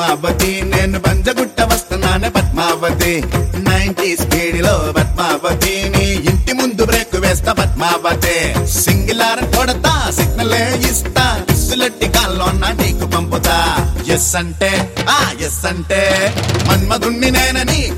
పద్మావతి నేను పంజగుట్ట వస్తున్నానే పద్మావతి 90 స్పీడ్ లో పద్మావతి నీ ఇంటి ముందు బ్రేక్ వేస్తా పద్మావతి సింగిలార్ కొడతా సిగ్నలే ఇస్తా ఇసులట్టి కాల్లోన్నా నీకు పంపుతా ఎస్ అంటే ఎస్ అంటే మన్మధుణ్ణి నేనని